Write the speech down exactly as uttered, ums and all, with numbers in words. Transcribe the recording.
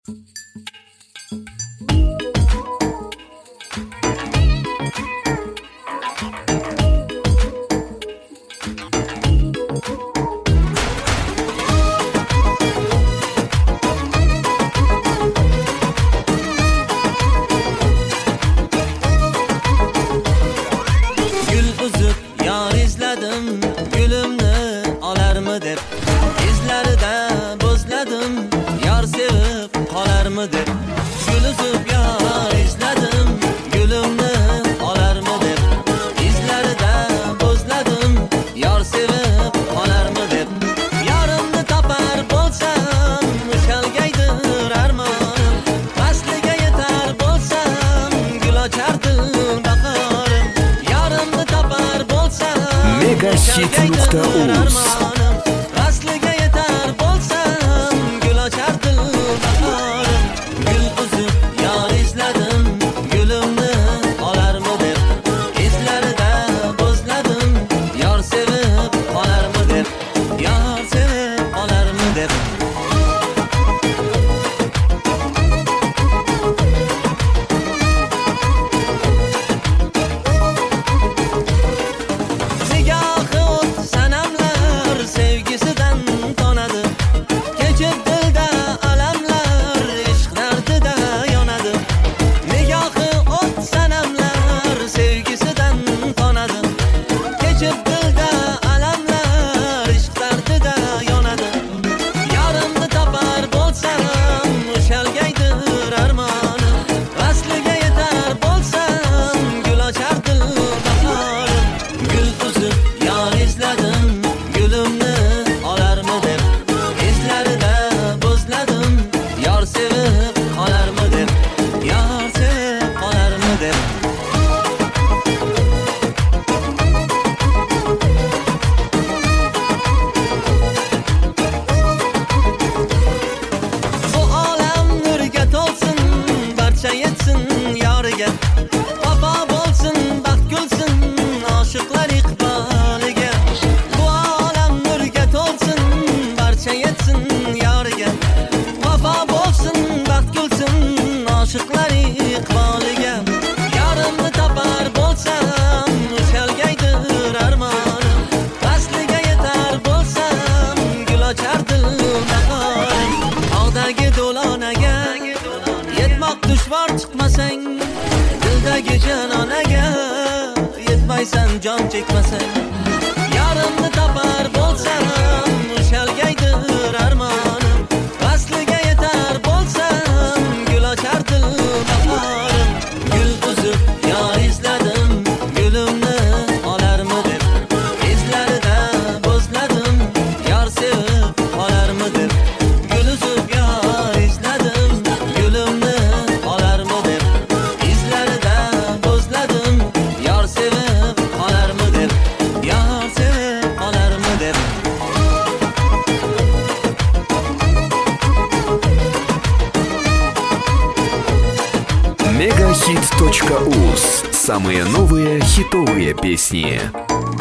megahit nuqta uz Asliga yetar bo'lsam gul ochardi bahorim. Gul uzib yor izladim, gulimni olarmi deb. Izlarida bo'zladim, yor sevib olarmi deb. Yor sevib olarmi deb. Vafo bo'lsin, baxt kulsin, oshiqlar iqboliga. Bu olam nurga to'lsin, barcha yetsin yoriga. Vafo bo'lsin, baxt kulsin, oshiqlar iqboliga. Yorimni topar bo'lsam, ushalgaydir armonim. Asliga yetar bo'lsam, gul ochardi bahorim. Tog'dagi do'lonaga yetmoq dushvor chiqmasang, dildagi janonaga yetmaysan jon chekmasang. Yorimni topar bo'lsam, ushalgaydir armonim. Asliga yetar bo'lsam, gul ochardi bahorim. Gul uzib yor izladim, gulimni olarmi deb. Izlarida bo'zladim, yor sevib olarmi deb. Gul uzib yor izladim, gulimni olarmi deb. Izlarida bo'zladim, yor sevib olarmi deb. Yor sevib olarmi deb. megahit точка uz. Самые новые хитовые песни.